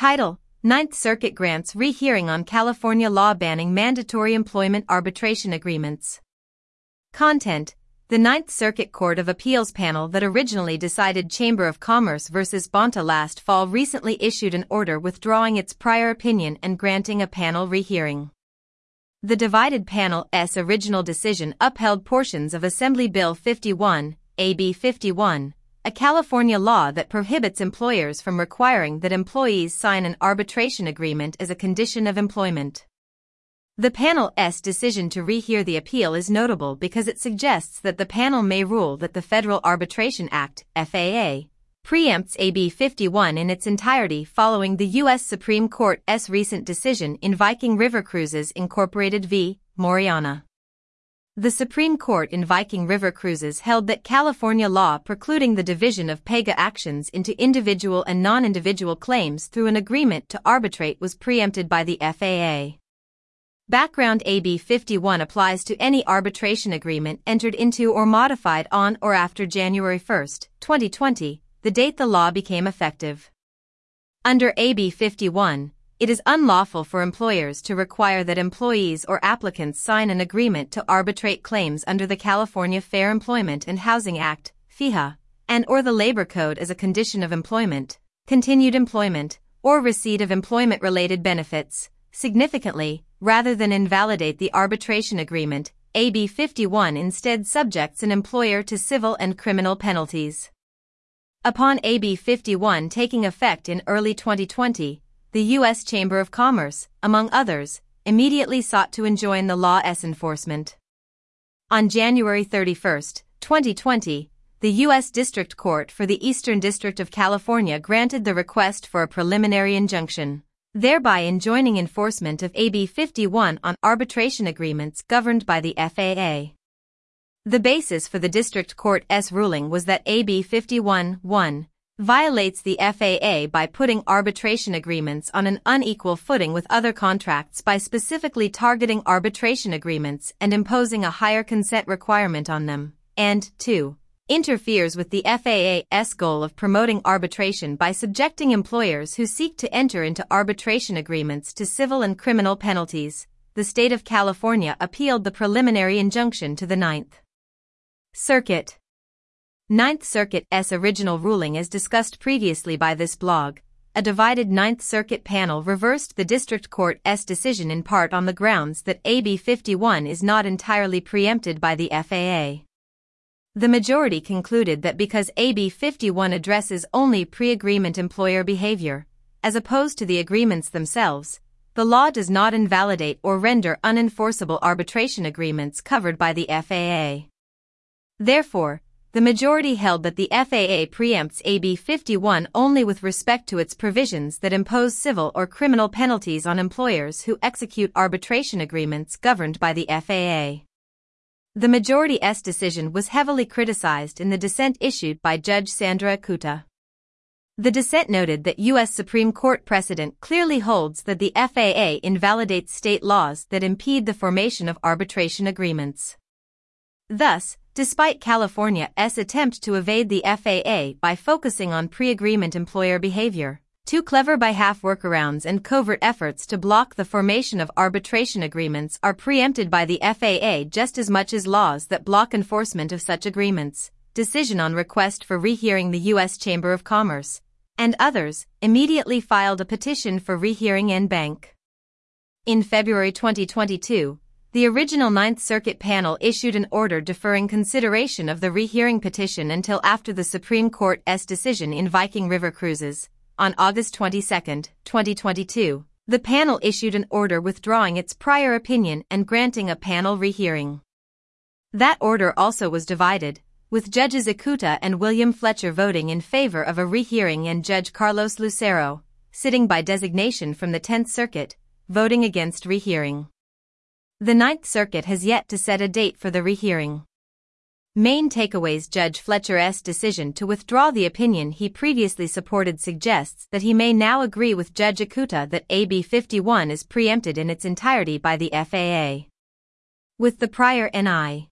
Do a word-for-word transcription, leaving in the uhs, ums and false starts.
Title: Ninth Circuit grants rehearing on California law banning mandatory employment arbitration agreements. Content: The Ninth Circuit Court of Appeals panel that originally decided Chamber of Commerce versus Bonta last fall recently issued an order withdrawing its prior opinion and granting a panel rehearing. The divided panel's original decision upheld portions of Assembly Bill fifty-one, A B fifty-one, a California law that prohibits employers from requiring that employees sign an arbitration agreement as a condition of employment. The panel's decision to rehear the appeal is notable because it suggests that the panel may rule that the Federal Arbitration Act, F A A, preempts A B fifty-one in its entirety following the U S Supreme Court's recent decision in Viking River Cruises Incorporated v. Moriana. The Supreme Court in Viking River Cruises held that California law precluding the division of PAGA actions into individual and non-individual claims through an agreement to arbitrate was preempted by the F A A. Background: A B fifty-one applies to any arbitration agreement entered into or modified on or after January first, twenty twenty, the date the law became effective. Under A B fifty-one, it is unlawful for employers to require that employees or applicants sign an agreement to arbitrate claims under the California Fair Employment and Housing Act, F E H A, and or the Labor Code as a condition of employment, continued employment, or receipt of employment-related benefits. Significantly, rather than invalidate the arbitration agreement, A B fifty-one instead subjects an employer to civil and criminal penalties. Upon A B fifty-one taking effect in early twenty twenty, the U S Chamber of Commerce, among others, immediately sought to enjoin the law's enforcement. On January thirty-first, twenty twenty, the U S District Court for the Eastern District of California granted the request for a preliminary injunction, thereby enjoining enforcement of A B fifty-one on arbitration agreements governed by the F A A. The basis for the District Court's ruling was that A B fifty-one one violates the F A A by putting arbitration agreements on an unequal footing with other contracts by specifically targeting arbitration agreements and imposing a higher consent requirement on them, and, two, interferes with the F A A's goal of promoting arbitration by subjecting employers who seek to enter into arbitration agreements to civil and criminal penalties. The state of California appealed the preliminary injunction to the Ninth Circuit. Ninth Circuit's original ruling, as discussed previously by this blog, a divided Ninth Circuit panel reversed the District Court's decision in part on the grounds that A B fifty-one is not entirely preempted by the F A A. The majority concluded that because A B fifty-one addresses only pre-agreement employer behavior, as opposed to the agreements themselves, the law does not invalidate or render unenforceable arbitration agreements covered by the F A A. Therefore, the majority held that the F A A preempts A B fifty-one only with respect to its provisions that impose civil or criminal penalties on employers who execute arbitration agreements governed by the F A A. The majority's decision was heavily criticized in the dissent issued by Judge Sandra Ikuta. The dissent noted that U S Supreme Court precedent clearly holds that the F A A invalidates state laws that impede the formation of arbitration agreements. Thus, despite California's attempt to evade the F A A by focusing on pre-agreement employer behavior, two clever by-half workarounds and covert efforts to block the formation of arbitration agreements are preempted by the F A A just as much as laws that block enforcement of such agreements. Decision on request for rehearing. The U S Chamber of Commerce, and others, immediately filed a petition for rehearing en banc. In February twenty twenty-two, the original Ninth Circuit panel issued an order deferring consideration of the rehearing petition until after the Supreme Court's decision in Viking River Cruises. On August twenty-second, twenty twenty-two, the panel issued an order withdrawing its prior opinion and granting a panel rehearing. That order also was divided, with Judges Ikuta and William Fletcher voting in favor of a rehearing and Judge Carlos Lucero, sitting by designation from the Tenth Circuit, voting against rehearing. The Ninth Circuit has yet to set a date for the rehearing. Main takeaways: Judge Fletcher's decision to withdraw the opinion he previously supported suggests that he may now agree with Judge Ikuta that A B fifty-one is preempted in its entirety by the F A A. With the prior N I